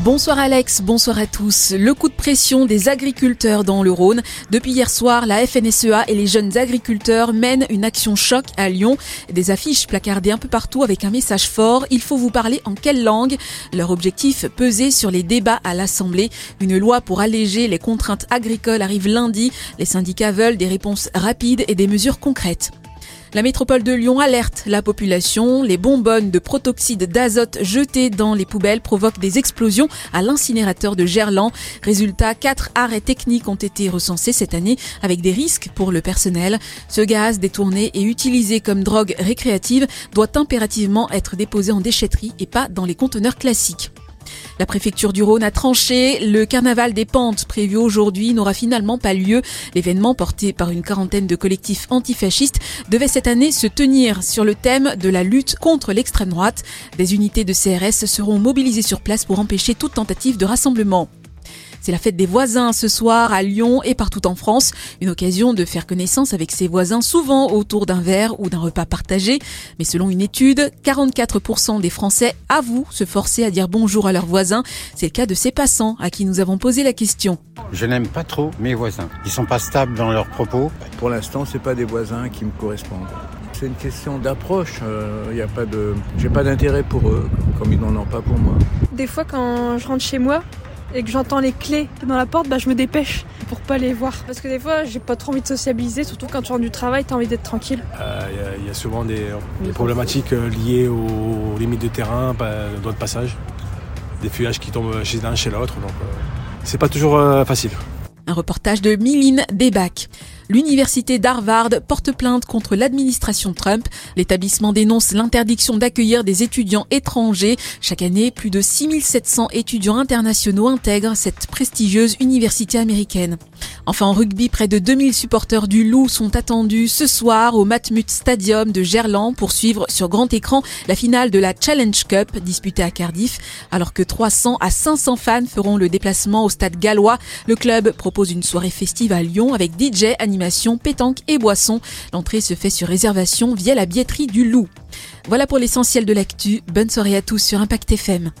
Bonsoir Alex, bonsoir à tous. Le coup de pression des agriculteurs dans le Rhône. Depuis hier soir, la FNSEA et les jeunes agriculteurs mènent une action choc à Lyon. Des affiches placardées un peu partout avec un message fort. Il faut vous parler en quelle langue ? Leur objectif, peser sur les débats à l'Assemblée. Une loi pour alléger les contraintes agricoles arrive lundi. Les syndicats veulent des réponses rapides et des mesures concrètes. La métropole de Lyon alerte la population. Les bonbonnes de protoxyde d'azote jetées dans les poubelles provoquent des explosions à l'incinérateur de Gerland. Résultat, 4 arrêts techniques ont été recensés cette année avec des risques pour le personnel. Ce gaz, détourné et utilisé comme drogue récréative, doit impérativement être déposé en déchetterie et pas dans les conteneurs classiques. La préfecture du Rhône a tranché. Le carnaval des Pentes prévu aujourd'hui n'aura finalement pas lieu. L'événement, porté par une quarantaine de collectifs antifascistes, devait cette année se tenir sur le thème de la lutte contre l'extrême droite. Des unités de CRS seront mobilisées sur place pour empêcher toute tentative de rassemblement. C'est la fête des voisins ce soir à Lyon et partout en France. Une occasion de faire connaissance avec ses voisins, souvent autour d'un verre ou d'un repas partagé. Mais selon une étude, 44% des Français avouent se forcer à dire bonjour à leurs voisins. C'est le cas de ces passants à qui nous avons posé la question. Je n'aime pas trop mes voisins. Ils sont pas stables dans leurs propos. Pour l'instant, c'est pas des voisins qui me correspondent. C'est une question d'approche. J'ai pas d'intérêt pour eux, comme ils n'en ont pas pour moi. Des fois, quand je rentre chez moi et que j'entends les clés dans la porte, je me dépêche pour pas les voir. Parce que des fois, j'ai pas trop envie de sociabiliser, surtout quand tu rentres du travail, t'as envie d'être tranquille. Il y a souvent des problématiques liées aux limites de terrain, droit de passage, des feuillages qui tombent chez l'un, chez l'autre, donc c'est pas toujours facile. Un reportage de Miline Debac. L'université d'Harvard porte plainte contre l'administration Trump. L'établissement dénonce l'interdiction d'accueillir des étudiants étrangers. Chaque année, plus de 6700 étudiants internationaux intègrent cette prestigieuse université américaine. Enfin, en rugby, près de 2000 supporters du Loup sont attendus ce soir au Matmut Stadium de Gerland pour suivre sur grand écran la finale de la Challenge Cup disputée à Cardiff. Alors que 300 à 500 fans feront le déplacement au stade gallois, le club propose une soirée festive à Lyon avec DJ, animation, pétanque et boissons. L'entrée se fait sur réservation via la billetterie du Loup. Voilà pour l'essentiel de l'actu. Bonne soirée à tous sur Impact FM.